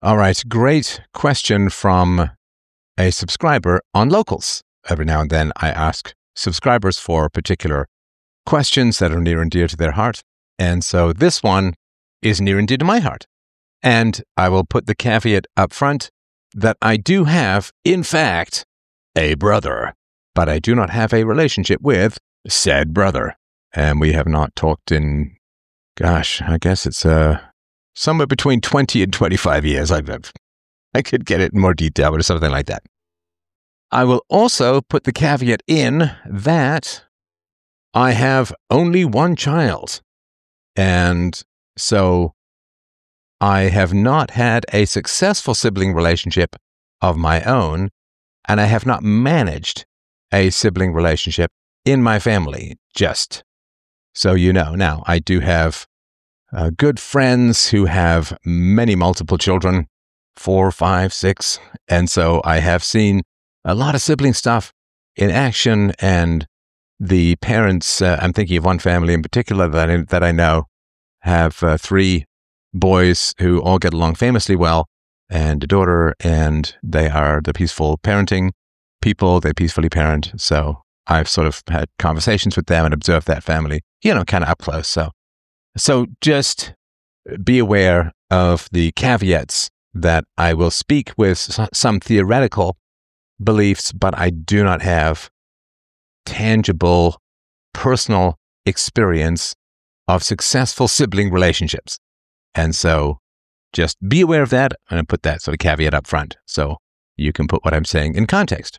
All right. Great question from a subscriber on Locals. Every now and then I ask subscribers for particular questions that are near and dear to their heart. And so this one is near and dear to my heart. And I will put the caveat up front that I do have, in fact, a brother, but I do not have a relationship with said brother. And we have not talked in, I guess it's somewhere between 20 and 25 years. I could get it in more detail, but something like that. I will also put the caveat in that I have only one child. And so I have not had a successful sibling relationship of my own, and I have not managed a sibling relationship in my family, just so you know. Now, I do have good friends who have many multiple children, 4, 5, 6, and so I have seen a lot of sibling stuff in action, and the parents, I'm thinking of one family in particular that I know, have 3 boys who all get along famously well, and a daughter, and they are the peaceful parenting people. They peacefully parent. So I've sort of had conversations with them and observed that family, kind of up close. So just be aware of the caveats that I will speak with some theoretical beliefs, but I do not have tangible personal experience of successful sibling relationships. And so just be aware of that and put that sort of caveat up front so you can put what I'm saying in context.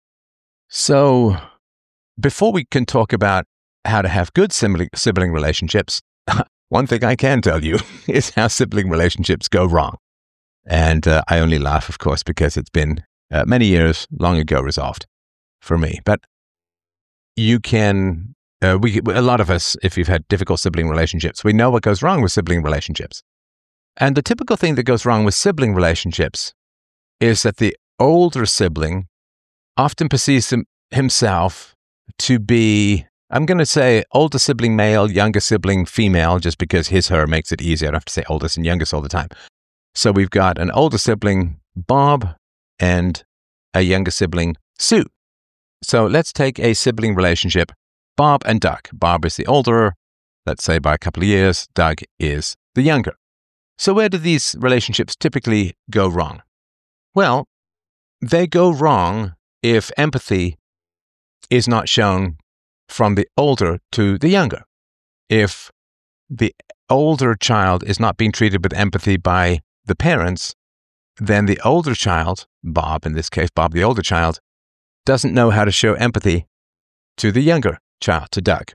So before we can talk about how to have good sibling relationships, one thing I can tell you is how sibling relationships go wrong. And I only laugh, of course, because it's been many years long ago resolved for me. But you can, a lot of us, if you've had difficult sibling relationships, we know what goes wrong with sibling relationships. And the typical thing that goes wrong with sibling relationships is that the older sibling often perceives himself to be, I'm going to say older sibling male, younger sibling female, just because his, her makes it easier. I don't have to say oldest and youngest all the time. So we've got an older sibling, Bob, and a younger sibling, Sue. So let's take a sibling relationship, Bob and Doug. Bob is the older, let's say by a couple of years. Doug is the younger. So where do these relationships typically go wrong? Well, they go wrong if empathy is not shown from the older to the younger. If the older child is not being treated with empathy by the parents, then the older child, Bob, in this case, Bob, the older child, doesn't know how to show empathy to the younger child, to Doug.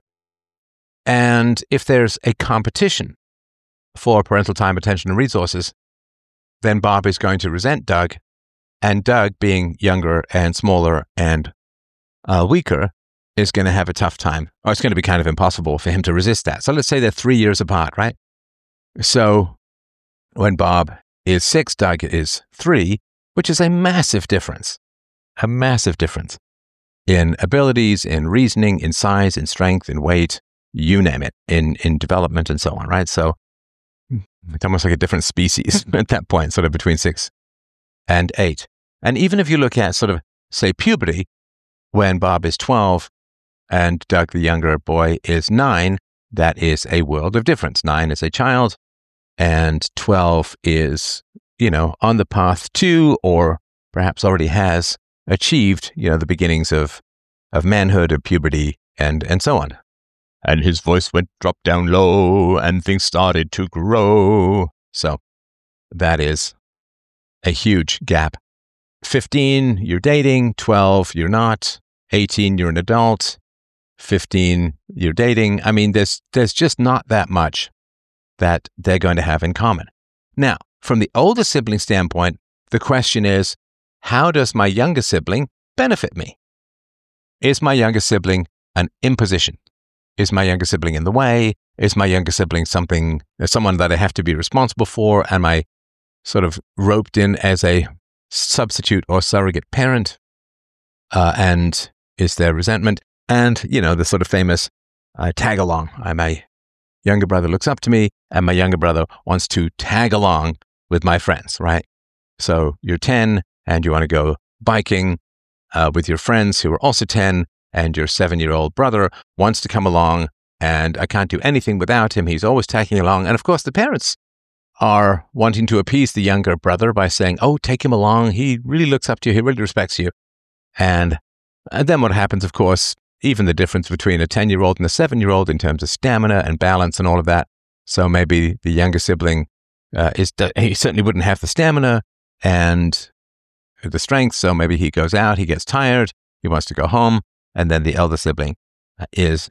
And if there's a competition for parental time, attention, and resources, then Bob is going to resent Doug, and Doug, being younger and smaller and weaker, is going to have a tough time, or it's going to be kind of impossible for him to resist that. So let's say they're 3 years apart, right? So when Bob is 6, Doug is 3, which is a massive difference in abilities, in reasoning, in size, in strength, in weight, you name it, in development and so on, right? So it's almost like a different species at that point, sort of between 6 and 8. And even if you look at sort of, say, puberty, when Bob is 12 and Doug, the younger boy, is 9, that is a world of difference. 9 is a child, and 12 is, on the path to, or perhaps already has achieved, the beginnings of manhood, of puberty, and so on. And his voice dropped down low, and things started to grow. So that is a huge gap. 15, you're dating. 12, you're not. 18, you're an adult. 15, you're dating. I mean, there's just not that much that they're going to have in common. Now, from the older sibling standpoint, the question is, how does my younger sibling benefit me? Is my younger sibling an imposition? Is my younger sibling in the way? Is my younger sibling someone that I have to be responsible for? Am I sort of roped in as a substitute or surrogate parent? And is there resentment? And, the sort of famous tag along. My younger brother looks up to me, and my younger brother wants to tag along with my friends, right? So you're 10 and you want to go biking with your friends who are also 10, and your 7-year-old brother wants to come along, and I can't do anything without him. He's always tagging along. And of course, the parents are wanting to appease the younger brother by saying, oh, take him along. He really looks up to you. He really respects you. And then what happens, of course, even the difference between a 10-year-old and a 7-year-old in terms of stamina and balance and all of that. So maybe the younger sibling he certainly wouldn't have the stamina and the strength. So maybe he goes out, he gets tired, he wants to go home. And then the elder sibling is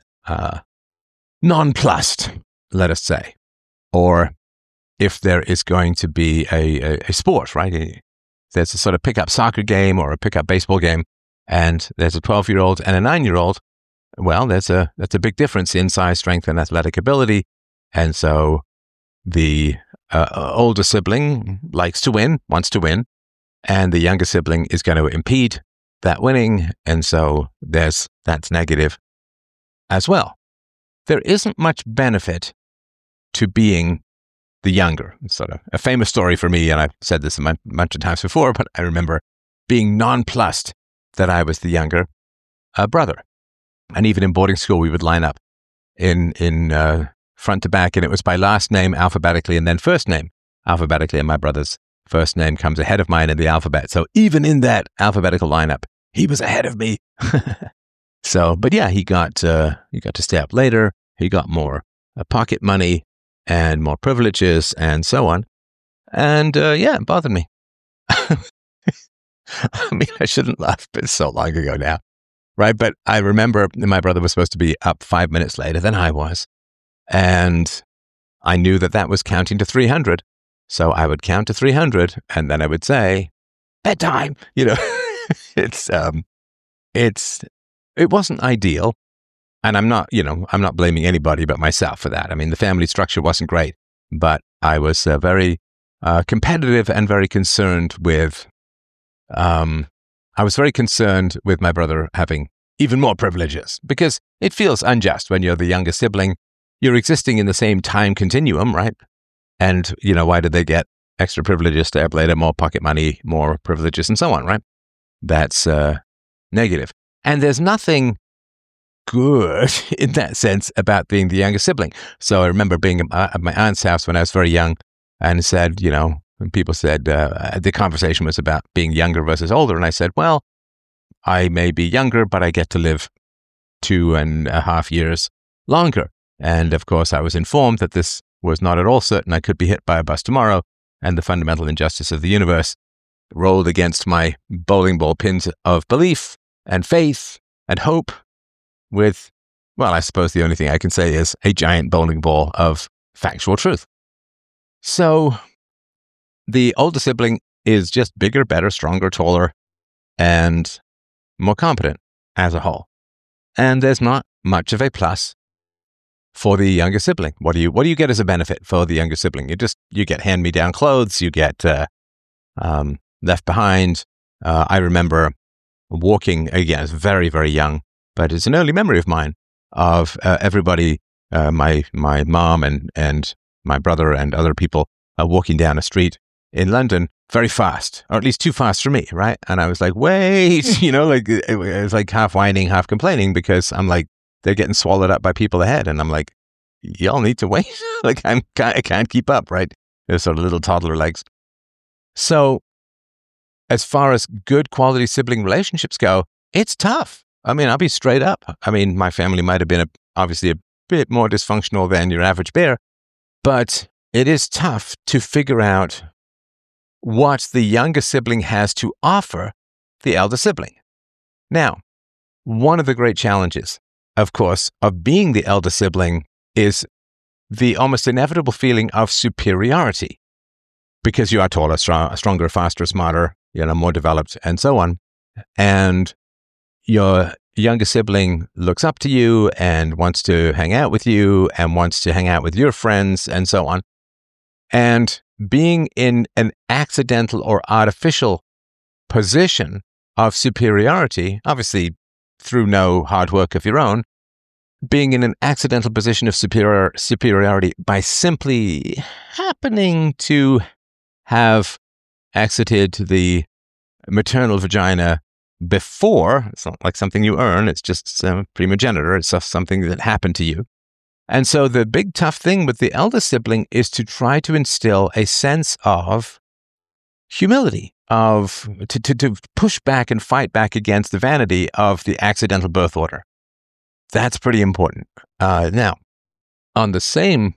nonplussed, let us say. Or if there is going to be a sport, right? There's a sort of pickup soccer game or a pickup baseball game, and there's a 12-year-old and a 9-year-old. Well, that's a big difference in size, strength, and athletic ability. And so the older sibling likes to win, wants to win, and the younger sibling is going to impede that winning. And so that's negative as well. There isn't much benefit to being the younger. It's sort of a famous story for me, and I've said this a bunch of times before, but I remember being nonplussed that I was the younger brother. And even in boarding school, we would line up in front to back, and it was by last name alphabetically and then first name alphabetically, and my brother's first name comes ahead of mine in the alphabet. So even in that alphabetical lineup, he was ahead of me. So, but yeah, he got to stay up later. He got more pocket money and more privileges and so on. And yeah, it bothered me. I mean, I shouldn't laugh, but it's so long ago now, right? But I remember my brother was supposed to be up 5 minutes later than I was. And I knew that was counting to 300. So I would count to 300 and then I would say, bedtime, it wasn't ideal. And I'm not blaming anybody but myself for that. I mean, the family structure wasn't great, but I was very competitive and very concerned with, I was very concerned with my brother having even more privileges, because it feels unjust when you're the younger sibling. You're existing in the same time continuum, right? And, why did they get extra privileges to up later, more pocket money, more privileges, and so on, right? That's negative. And there's nothing good in that sense about being the younger sibling. So I remember being at my aunt's house when I was very young, and said, when people said, the conversation was about being younger versus older. And I said, well, I may be younger, but I get to live 2.5 years longer. And of course, I was informed that this was not at all certain. I could be hit by a bus tomorrow, and the fundamental injustice of the universe rolled against my bowling ball pins of belief and faith and hope with, well, I suppose the only thing I can say is a giant bowling ball of factual truth. So the older sibling is just bigger, better, stronger, taller, and more competent as a whole. And there's not much of a plus for the younger sibling. What do you get as a benefit for the younger sibling? You get hand-me-down clothes, you get left behind. I remember walking, again, I was very, very young, but it's an early memory of mine, of everybody, my mom and my brother and other people walking down a street in London very fast, or at least too fast for me, right? And I was like, wait, it was like half whining, half complaining, because I'm like, they're getting swallowed up by people ahead. And I'm like, y'all need to wait. I can't keep up, right? They're sort of little toddler legs. So as far as good quality sibling relationships go, it's tough. I mean, I'll be straight up. I mean, my family might have been obviously a bit more dysfunctional than your average bear, but it is tough to figure out what the younger sibling has to offer the elder sibling. Now, one of the great challenges, of course, of being the elder sibling is the almost inevitable feeling of superiority, because you are taller, stronger, faster, smarter, more developed, and so on. And your younger sibling looks up to you and wants to hang out with you and wants to hang out with your friends and so on. And being in an accidental or artificial position of superiority, obviously through no hard work of your own, being in an accidental position of superiority by simply happening to have exited the maternal vagina before. It's not like something you earn. It's just primogenitor. It's just something that happened to you. And so the big tough thing with the elder sibling is to try to instill a sense of humility, to push back and fight back against the vanity of the accidental birth order. That's pretty important. Now, in the same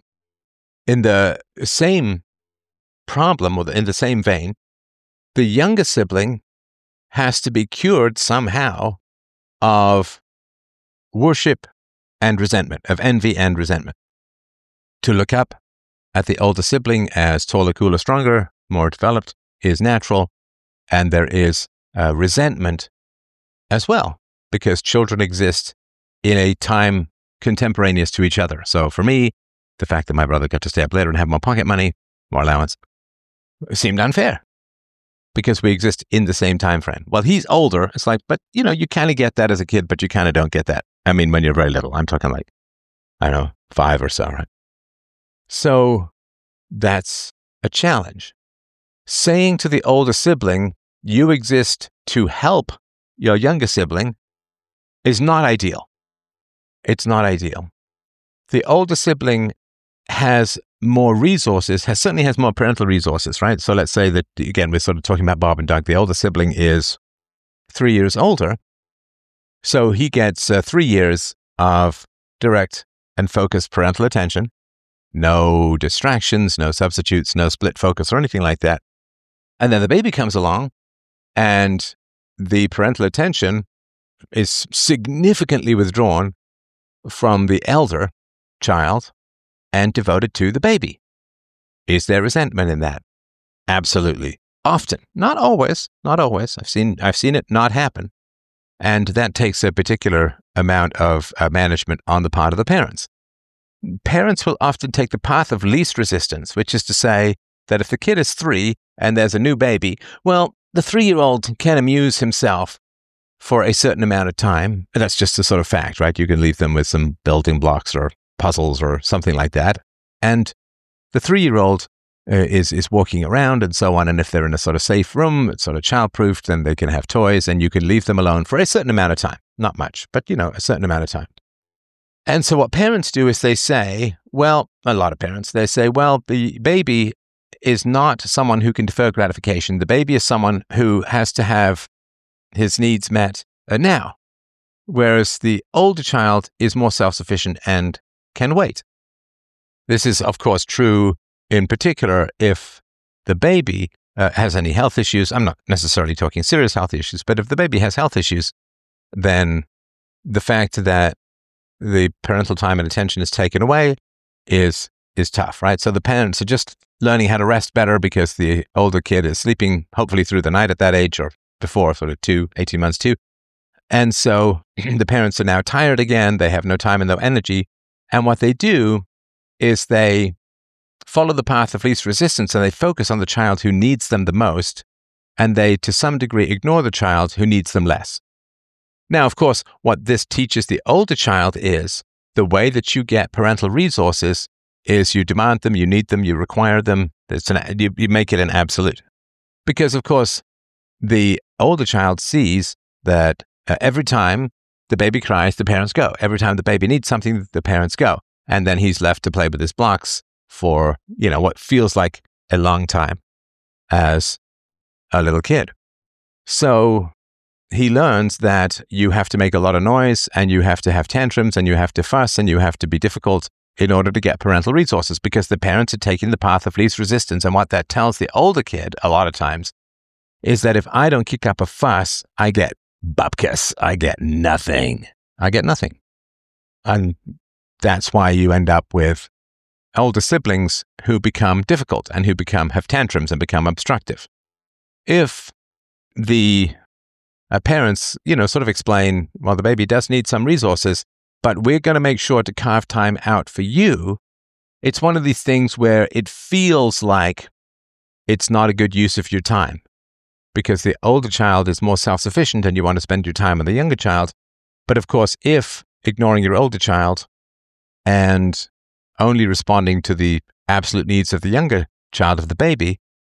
problem, or in the same vein, the younger sibling has to be cured somehow of worship and resentment, of envy and resentment. To look up at the older sibling as taller, cooler, stronger, more developed is natural, and there is resentment as well, because children exist in a time contemporaneous to each other. So for me, the fact that my brother got to stay up later and have more pocket money, more allowance, seemed unfair because we exist in the same time frame. Well, he's older. It's like, but you kind of get that as a kid, but you kind of don't get that. I mean, when you're very little, I'm talking like, I don't know, 5 or so, right? So that's a challenge. Saying to the older sibling, you exist to help your younger sibling, is not ideal. It's not ideal. The older sibling has more resources, certainly has more parental resources, right? So let's say that, again, we're sort of talking about Bob and Doug. The older sibling is 3 years older. So he gets 3 years of direct and focused parental attention. No distractions, no substitutes, no split focus or anything like that. And then the baby comes along and the parental attention is significantly withdrawn from the elder child and devoted to the baby. Is there resentment in that? Absolutely. Often. Not always. Not always. I've seen it not happen. And that takes a particular amount of management on the part of the parents. Parents will often take the path of least resistance, which is to say that if the kid is 3 and there's a new baby, well, the 3-year-old can amuse himself for a certain amount of time. That's just a sort of fact, right? You can leave them with some building blocks or puzzles or something like that. And the 3-year-old is walking around and so on. And if they're in a sort of safe room, it's sort of child-proofed, then they can have toys and you can leave them alone for a certain amount of time. Not much, but a certain amount of time. And so what parents do is they say, well, a lot of parents, they say, well, the baby is not someone who can defer gratification. The baby is someone who has to have his needs met now, whereas the older child is more self-sufficient and can wait. This is, of course, true in particular if the baby has any health issues. I'm not necessarily talking serious health issues, but if the baby has health issues, then the fact that the parental time and attention is taken away is tough, right? So the parents are just learning how to rest better because the older kid is sleeping hopefully through the night at that age or before, sort of 18 months too. And so the parents are now tired again. They have no time and no energy. And what they do is they follow the path of least resistance and they focus on the child who needs them the most. And they, to some degree, ignore the child who needs them less. Now, of course, what this teaches the older child is the way that you get parental resources is you demand them, you need them, you require them. You make it an absolute. Because, of course, the older child sees that every time the baby cries, the parents go. Every time the baby needs something, the parents go. And then he's left to play with his blocks for, what feels like a long time as a little kid. So he learns that you have to make a lot of noise and you have to have tantrums and you have to fuss and you have to be difficult in order to get parental resources because the parents are taking the path of least resistance. And what that tells the older kid a lot of times is that if I don't kick up a fuss, I get bupkis. I get nothing. And that's why you end up with older siblings who become difficult and who have tantrums and become obstructive. If the parents, sort of explain, well, the baby does need some resources, but we're going to make sure to carve time out for you. It's one of these things where it feels like it's not a good use of your time because the older child is more self-sufficient and you want to spend your time on the younger child. But of course, if ignoring your older child and only responding to the absolute needs of the younger child, of the baby,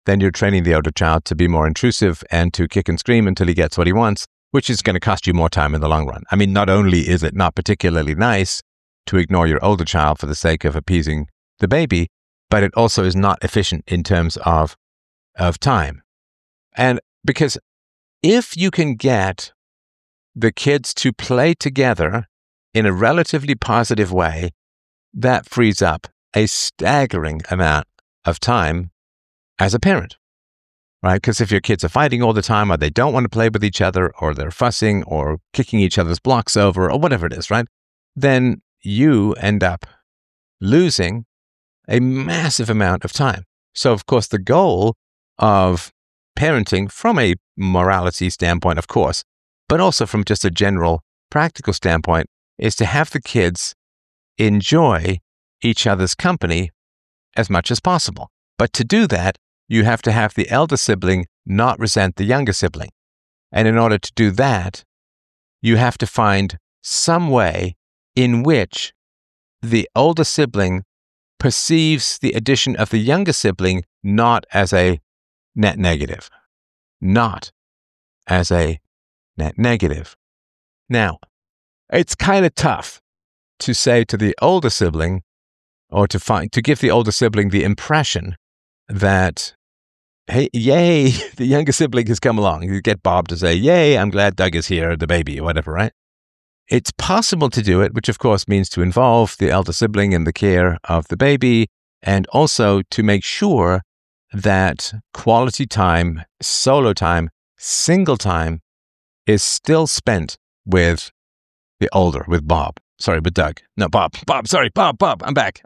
then you're training the older child to be more intrusive and to kick and scream until he gets what he wants, which is going to cost you more time in the long run. I mean, not only is it not particularly nice to ignore your older child for the sake of appeasing the baby, but it also is not efficient in terms of time. And because if you can get the kids to play together in a relatively positive way, that frees up a staggering amount of time as a parent, right? Because if your kids are fighting all the time, or they don't want to play with each other, or they're fussing or kicking each other's blocks over, or whatever it is, right? Then you end up losing a massive amount of time. So, of course, the goal of parenting from a morality standpoint, of course, but also from just a general practical standpoint, is to have the kids enjoy each other's company as much as possible. But to do that, you have to have the elder sibling not resent the younger sibling. And in order to do that, you have to find some way in which the older sibling perceives the addition of the younger sibling not as a net negative. Not as a net negative. Now, it's kind of tough to say to the older sibling, or to give the older sibling the impression that, hey, yay, the younger sibling has come along. You get Bob to say, yay, I'm glad Doug is here, the baby, or whatever, right? It's possible to do it, which of course means to involve the elder sibling in the care of the baby, and also to make sure that quality time, solo time, single time is still spent with the older, with Bob. Sorry, with Doug. No, Bob, I'm back.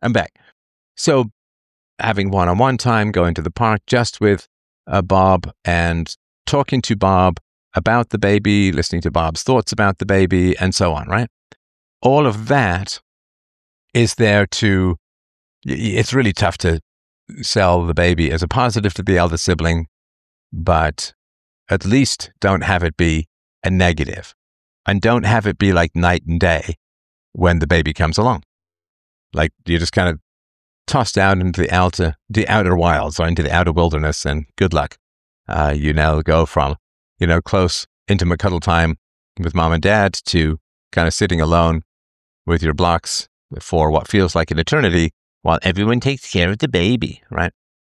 So having one-on-one time, going to the park just with Bob and talking to Bob about the baby, listening to Bob's thoughts about the baby, and so on, right? All of that is there to, it's really tough to sell the baby as a positive to the elder sibling, but at least don't have it be a negative. And don't have it be like night and day when the baby comes along. Like you're just kind of tossed out into the outer wilds, or into the outer wilderness, and good luck. You now go from, close, intimate cuddle time with mom and dad to kind of sitting alone with your blocks for what feels like an eternity while everyone takes care of the baby, right?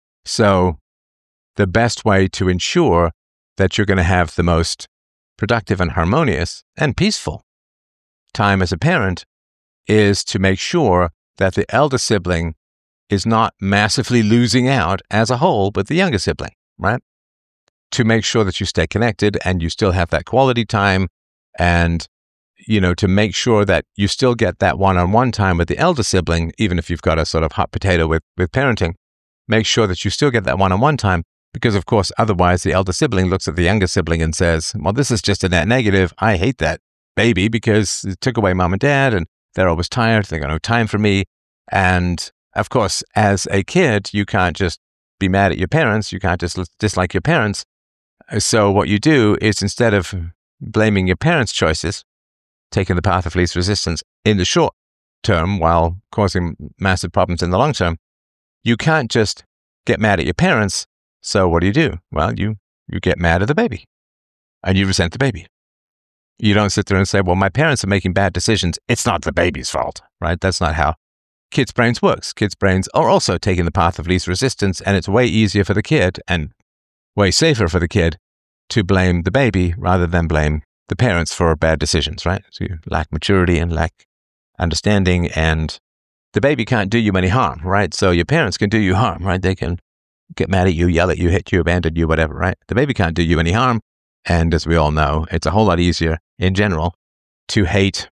So the best way to ensure that you're going to have the most productive and harmonious and peaceful time as a parent is to make sure that the elder sibling is not massively losing out as a whole with the younger sibling, right? To make sure that you stay connected and you still have that quality time, and, to make sure that you still get that one-on-one time with the elder sibling, even if you've got a sort of hot potato with parenting, make sure that you still get that one-on-one time, because of course, otherwise the elder sibling looks at the younger sibling and says, well, this is just a net negative. I hate that baby because it took away mom and dad and they're always tired. They got no time for me. And of course, as a kid, you can't just be mad at your parents. You can't just dislike your parents. So what you do is, instead of blaming your parents' choices, taking the path of least resistance in the short term while causing massive problems in the long term, you can't just get mad at your parents. So what do? Well, you get mad at the baby and you resent the baby. You don't sit there and say, well, my parents are making bad decisions. It's not the baby's fault, right? That's not how kids' brains works. Kids' brains are also taking the path of least resistance, and it's way easier for the kid and way safer for the kid to blame the baby rather than blame the parents for bad decisions, right? So you lack maturity and lack understanding, and the baby can't do you any harm, right? So your parents can do you harm, right? They can get mad at you, yell at you, hit you, abandon you, whatever, right? The baby can't do you any harm. And as we all know, it's a whole lot easier in general to hate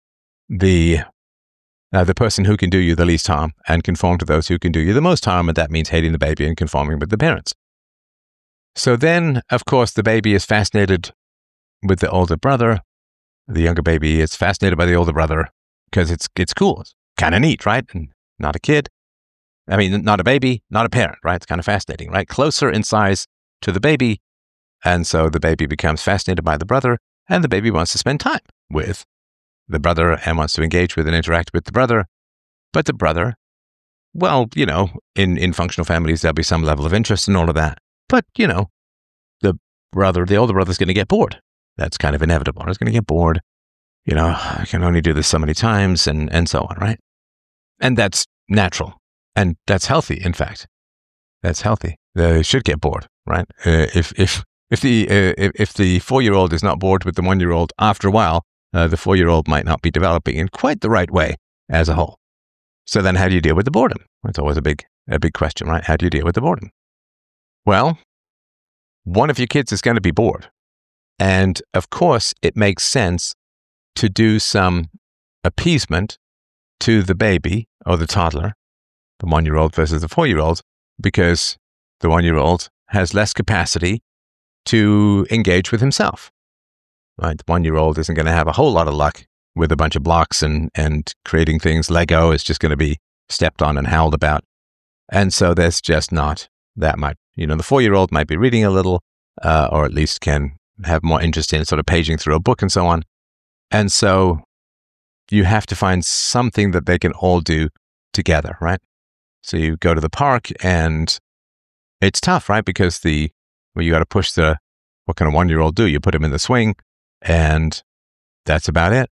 the person who can do you the least harm and conform to those who can do you the most harm. And that means hating the baby and conforming with the parents. So then, of course, the baby is fascinated with the older brother. The younger baby is fascinated by the older brother because it's cool. It's kind of neat, right? And not a kid. I mean, not a baby, not a parent, right? It's kind of fascinating, right? Closer in size to the baby. And so the baby becomes fascinated by the brother, and the baby wants to spend time with the brother and wants to engage with and interact with the brother. But the brother well, in functional families, there'll be some level of interest in all of that. But, the older brother's going to get bored. That's kind of inevitable. He's going to get bored. I can only do this so many times and so on, right? And that's natural. And that's healthy, in fact. That's healthy. They should get bored, right? If the 4-year-old is not bored with the 1-year-old, after a while, the 4-year-old might not be developing in quite the right way as a whole. So then how do you deal with the boredom? It's always a big question, right? How do you deal with the boredom? Well, one of your kids is going to be bored. And of course, it makes sense to do some appeasement to the baby or the toddler, the 1-year-old versus the 4-year-old, because the 1-year-old has less capacity to engage with himself. Right? The 1-year-old isn't going to have a whole lot of luck with a bunch of blocks and creating things. Lego is just going to be stepped on and howled about. And so there's just not that much. The 4-year-old might be reading a little, or at least can have more interest in sort of paging through a book and so on. And so you have to find something that they can all do together, right? So you go to the park and it's tough, right? Because you got to push what can a 1-year-old do? You put him in the swing and that's about it.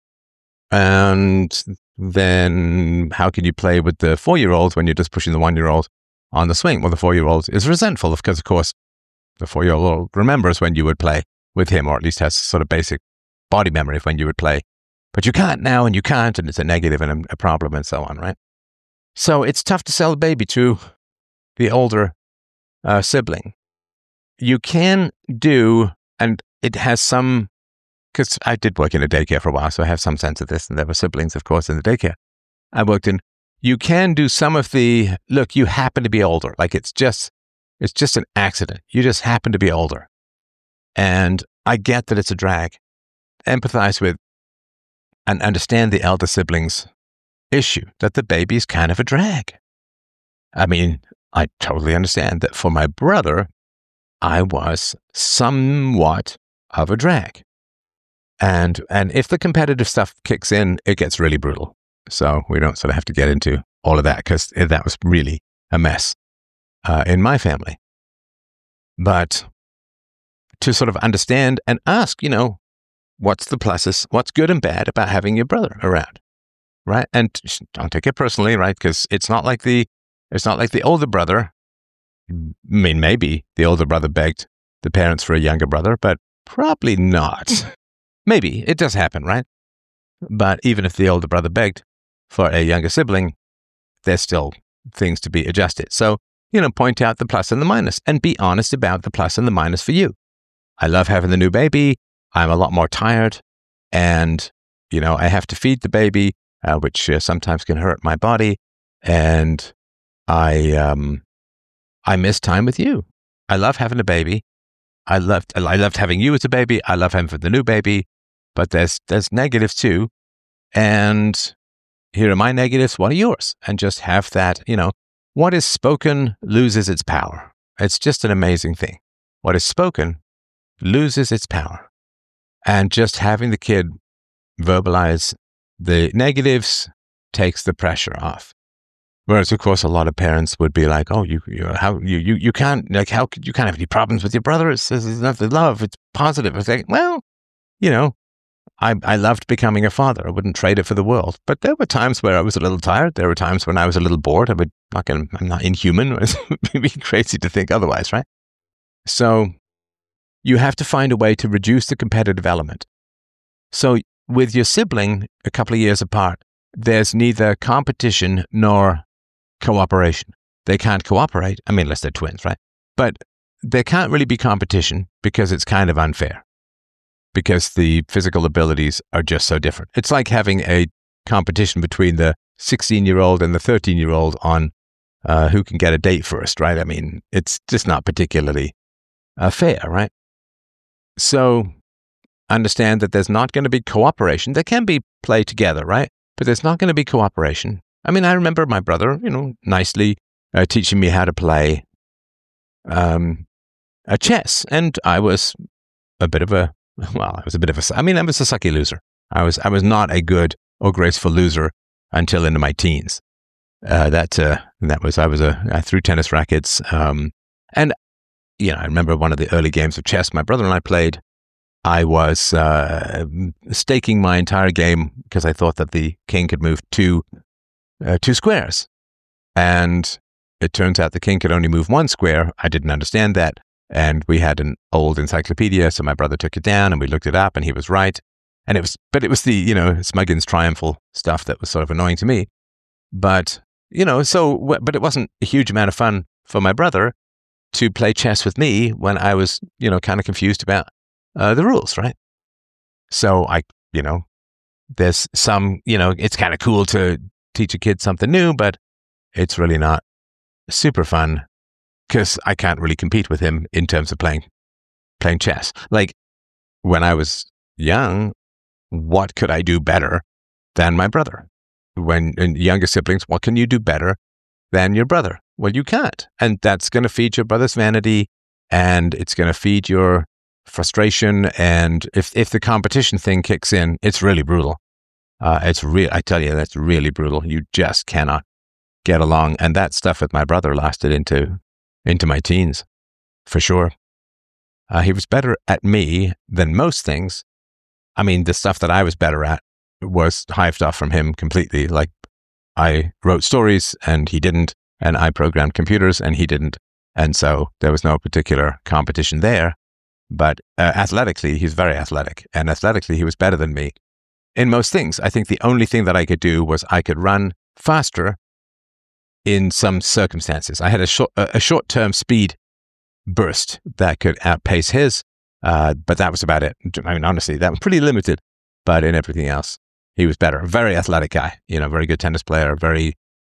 And then how can you play with the 4-year-old when you're just pushing the 1-year-old on the swing? Well, the 4-year-old is resentful because, of course, the 4-year-old remembers when you would play with him, or at least has sort of basic body memory of when you would play. But you can't now, and you can't, and it's a negative and a problem and so on, right? So it's tough to sell the baby to the older sibling. You can do, and it has some, because I did work in a daycare for a while, so I have some sense of this, and there were siblings, of course, in the daycare I worked in. You can do some of the, look, you happen to be older. Like it's just an accident. You just happen to be older. And I get that it's a drag. Empathize with and understand the elder sibling's issue, that the baby's kind of a drag. I mean, I totally understand that for my brother, I was somewhat of a drag. And if the competitive stuff kicks in, it gets really brutal. So we don't sort of have to get into all of that because that was really a mess in my family. But to sort of understand and ask, what's the pluses, what's good and bad about having your brother around, right? And don't take it personally, right? Because it's not like the older brother. I mean, maybe the older brother begged the parents for a younger brother, but probably not. Maybe it does happen, right? But even if the older brother begged for a younger sibling, there's still things to be adjusted. So, point out the plus and the minus and be honest about the plus and the minus for you. I love having the new baby. I'm a lot more tired and, I have to feed the baby, which sometimes can hurt my body. And I miss time with you. I love having a baby. I loved having you as a baby. I love having the new baby, but there's negatives too. And here are my negatives. What are yours? And just have that, what is spoken loses its power. It's just an amazing thing. What is spoken loses its power. And just having the kid verbalize the negatives takes the pressure off. Whereas, of course, a lot of parents would be like, "Oh, you can't you can't have any problems with your brother. It's nothing love. It's positive." It's like, well, I loved becoming a father. I wouldn't trade it for the world. But there were times where I was a little tired. There were times when I was a little bored. I'm not inhuman. It would be crazy to think otherwise, right? So you have to find a way to reduce the competitive element. So with your sibling, a couple of years apart, there's neither competition nor cooperation. They can't cooperate. I mean, unless they're twins, right? But there can't really be competition because it's kind of unfair because the physical abilities are just so different. It's like having a competition between the 16-year-old and the 13-year-old on who can get a date first, right? I mean, it's just not particularly fair, right? So understand that there's not going to be cooperation. There can be play together, right? But there's not going to be cooperation. I mean, I remember my brother, nicely teaching me how to play chess. And I was a sucky loser. I was not a good or graceful loser until into my teens. I threw tennis rackets. And, I remember one of the early games of chess my brother and I played. I was staking my entire game because I thought that the king could move two squares. And it turns out the king could only move one square. I didn't understand that. And we had an old encyclopedia, so my brother took it down and we looked it up and he was right. And it was the, Smuggins's triumphal stuff that was sort of annoying to me. But, but it wasn't a huge amount of fun for my brother to play chess with me when I was, kind of confused about the rules, right? So there's some, it's kind of cool to teach a kid something new, but it's really not super fun because I can't really compete with him in terms of playing chess. Like when I was young, what could I do better than my brother? When in younger siblings, what can you do better than your brother? Well, you can't. And that's going to feed your brother's vanity and it's going to feed your frustration. And if the competition thing kicks in, it's really brutal. I tell you, that's really brutal. You just cannot get along. And that stuff with my brother lasted into my teens, for sure. He was better at me than most things. I mean, the stuff that I was better at was hived off from him completely. Like I wrote stories and he didn't, and I programmed computers and he didn't. And so there was no particular competition there. But athletically, he's very athletic. And athletically, he was better than me in most things. I think the only thing that I could do was I could run faster in some circumstances. I had a short-term speed burst that could outpace his, but that was about it. I mean, honestly, that was pretty limited. But in everything else, he was better. Very athletic guy, very good tennis player, very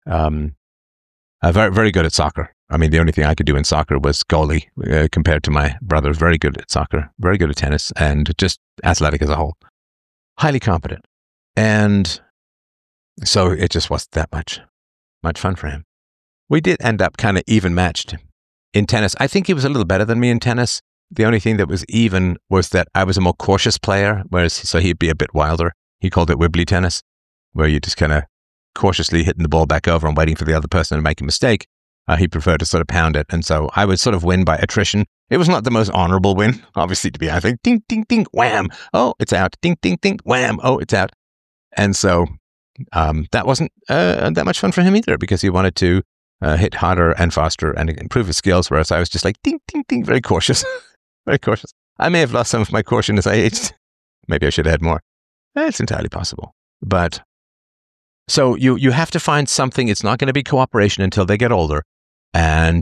very good at soccer. I mean, the only thing I could do in soccer was goalie compared to my brother. Very good at soccer, very good at tennis, and just athletic as a whole. Highly competent. And so it just wasn't that much fun for him. We did end up kind of even matched in tennis. I think he was a little better than me in tennis. The only thing that was even was that I was a more cautious player, so he'd be a bit wilder. He called it wibbly tennis, where you just kind of cautiously hitting the ball back over and waiting for the other person to make a mistake. He preferred to sort of pound it. And so I would sort of win by attrition. It was not the most honorable win, obviously, to be honest. Like, ding, ding, ding, wham. Oh, it's out. Ding, ding, ding, wham. Oh, it's out. And so that wasn't that much fun for him either, because he wanted to hit harder and faster and improve his skills, whereas I was just like, ding, ding, ding, very cautious. Very cautious. I may have lost some of my caution as I aged. Maybe I should have had more. It's entirely possible. But so you have to find something. It's not going to be cooperation until they get older. And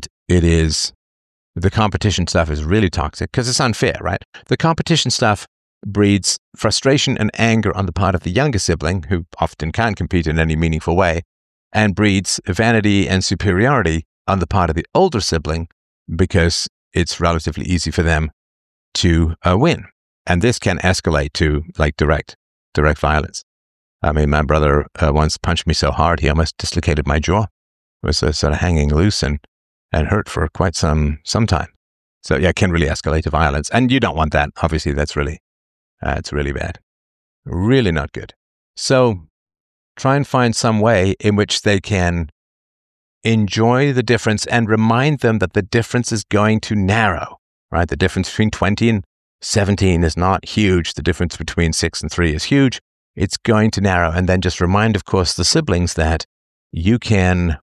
the competition stuff is really toxic because it's unfair, right? The competition stuff breeds frustration and anger on the part of the younger sibling, who often can't compete in any meaningful way, and breeds vanity and superiority on the part of the older sibling because it's relatively easy for them to win. And this can escalate to like direct violence. I mean, my brother once punched me so hard he almost dislocated my jaw. It was sort of hanging loose and hurt for quite some time. So yeah, it can really escalate to violence, and you don't want that. Obviously, it's really bad, really not good. So try and find some way in which they can enjoy the difference and remind them that the difference is going to narrow. Right, the difference between 20 and 17 is not huge. The difference between 6 and 3 is huge. It's going to narrow, and then just remind, of course, the siblings that you can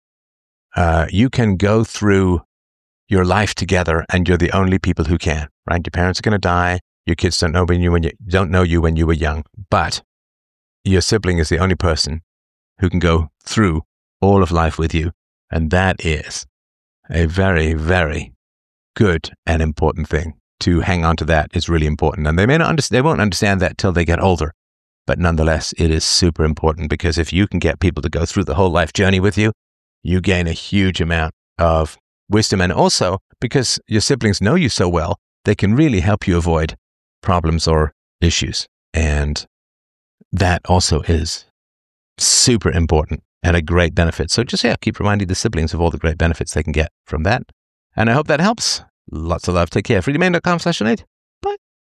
go through your life together, and you're the only people who can. Right, your parents are going to die. Your kids don't know you when you were young, but your sibling is the only person who can go through all of life with you, and that is a very, very good and important thing. To hang on to that is really important, and they won't understand that till they get older. But nonetheless, it is super important, because if you can get people to go through the whole life journey with you, you gain a huge amount of wisdom. And also, because your siblings know you so well, they can really help you avoid problems or issues. And that also is super important and a great benefit. So just, keep reminding the siblings of all the great benefits they can get from that. And I hope that helps. Lots of love. Take care. freedomain.com/donate.